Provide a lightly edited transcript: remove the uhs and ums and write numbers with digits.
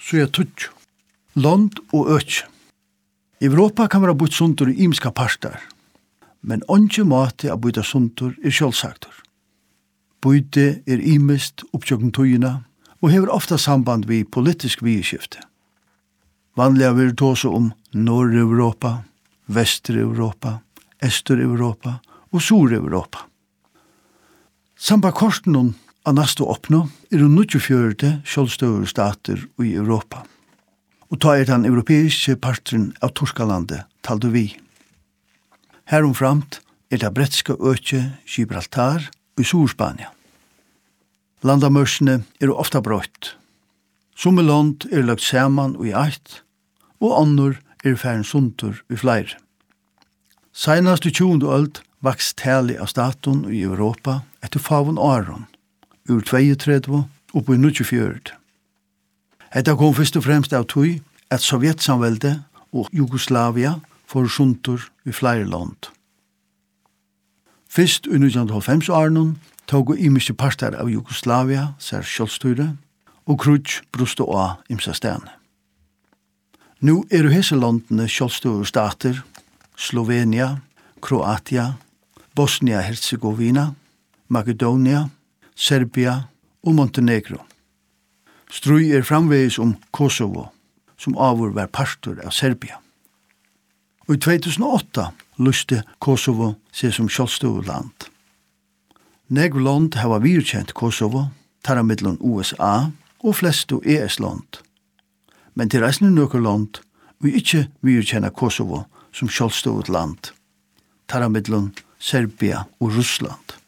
så er tutsjo. Land og økje. Europa kan være bytt sundur i imska partar, men onge måte å bytta sundur er sjølvsagtur. Bytte er imist opptjøkken tøyina, og hever ofta samband vi politisk vieskifte. Vanliga vil tåse om Nord-Europa, Vester-Europa, Øster-Europa og Sur-Europa. Samba korten av neste oppnå er 94 sjølvstøyre stater i Europa. Og ta den europeiske parten av Torskalandet talde vi. Heromframt det bretska økje Gibraltar i Sur-Spania. Landamørsene ofta brøtt. Somme land lagt saman og i eit, og annor færen suntur i flere. Senast i 20. øld vaks tali av staten i Europa etter favon åren, ur 32 og på 94. Hetta kom først og fremst av tøy at Sovjetsamvelde og Jugoslavia får suntur i flere land. Fyrst i 1990-åren tog imiske parter av Jugoslavia ser sjølvstyre, og krutsk bruste av imsa stene. Nå hese landene sjølvstyre stater, Slovenia, Kroatia, Bosnia-Herzegovina, Makedonia, Serbia og Montenegro. Strøy framvegis Kosovo, som avur var partur av Serbia. Og i 2008 lyste Kosovo seg som sjølvstyre land. Negland hava virkjent Kosovo, tar av middelen USA og flestu ES-land. Men til reisende nøkker land vi ikke virkjenne Kosovo som sjølvstyre land, tar av middelen Serbia og Russland.